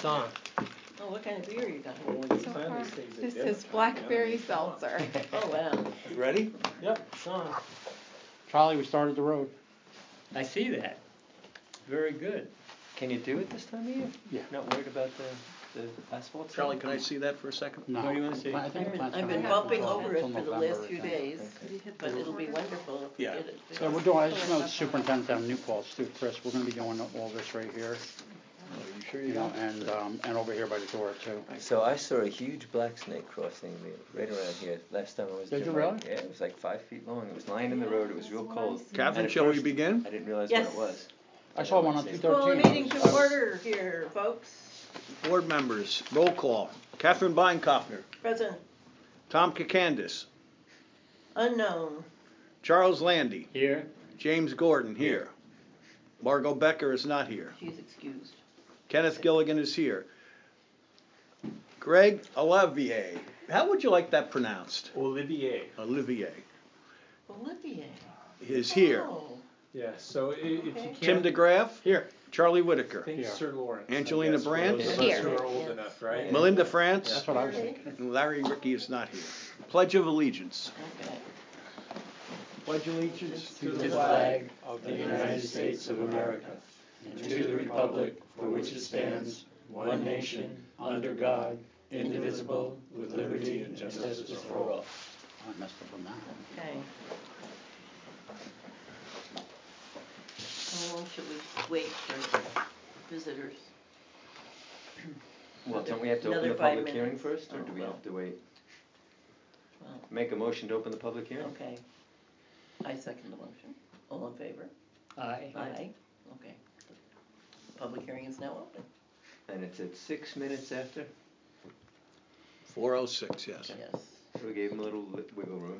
Don. Oh, what kind of beer you got? So far, this is blackberry seltzer. Oh, wow. You ready? Yep, Don. Charlie, we started the road. I see that. Very good. Can you do it this time of year? Yeah. Not worried about the asphalt? Charlie, can I see that for a second? No. What do you wanna see? I think the plant's I've gonna been happen bumping till- over it till for the November, last I few think. days, but it'll be wonderful if we Yeah. get it. So we're doing, I just know the superintendent down in New Paltz too, Chris, we're gonna be doing all this right here, Are you sure you know, and over here by the door too. So I saw a huge black snake crossing right around here last time I was. Did you in Jamaica. really? Yeah, it was like 5 feet long. It was lying in the road. It was real cold. Catherine, And at shall we first, begin? I didn't realize Yes. what it was. I saw one on Call the 213. meeting to order here, folks. Board members, roll call. Catherine Beinkopfner, Present, Tom Kakandis, unknown. Charles Landy, Here? James Gordon here. Margot Becker is not here. She's excused. Kenneth Gilligan is here. Greg Olivier. How would you like that pronounced? Olivier. Olivier Olivier. is here. Oh, Yeah, so if you can't. Tim DeGraff. Here. Charlie Whitaker. I think Here. Sir Lawrence. Angelina I guess, for Brandt? those of Here. us who are old enough, right? Melinda France. That's what I was thinking. And Larry Ricky is not here. Pledge of Allegiance. okay. Pledge allegiance To the flag of the United States of America, and to the republic for which it stands, one nation, under God, indivisible, with liberty and justice for all. I messed up on that. Okay. How long should we wait for visitors? Well, don't we have to open Another the 5 public hearing minutes. first, or Oh, do we well. have to wait? Well, Make a motion to open the public hearing? okay. I second the motion. All in favor? Aye. Aye. Okay. Public hearing is now open. And it's at 6 minutes after? 4:06, yes. Yes. So we gave him a little wiggle room.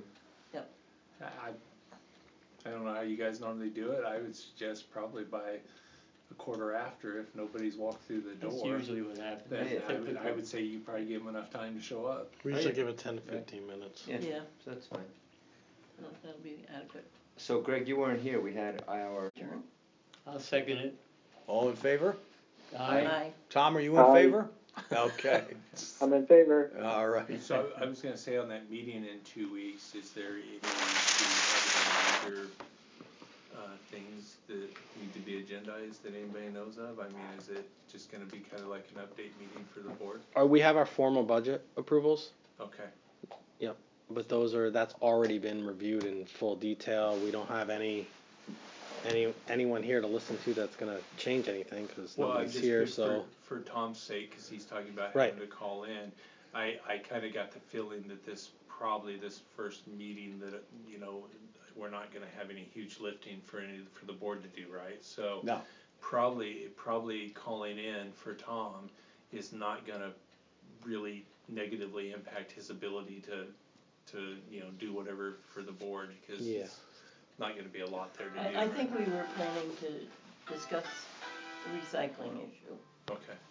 I don't know how you guys normally do it. I would suggest probably by a quarter after, if nobody's walked through the That's door. usually what happens. Then Yeah. I would say you probably give them enough time to show up. We usually give it 10 to 15 minutes. Yeah, Yeah. so that's fine. That'll be adequate. So Greg, you weren't here. We had our. Adjourn. I'll second it. All in favor? Aye. Tom, are you in favor? Okay. I'm in favor. All right. So I was gonna say on that meeting in 2 weeks, is there any other things that need to be agendized that anybody knows of? I mean, is it just gonna be kind of like an update meeting for the board? We have our formal budget approvals, Okay. but that's already been reviewed in full detail. We don't have anyone here to listen to that's gonna change anything because Well, I nobody's just here. So for Tom's sake, because he's talking about Right. having to call in, I kind of got the feeling that this first meeting that we're not going to have any huge lifting for the board to do, right? So No. probably calling in for Tom is not going to really negatively impact his ability to do whatever for the board, because Yeah. it's not going to be a lot there to do. I think we were planning to discuss the recycling issue. Okay.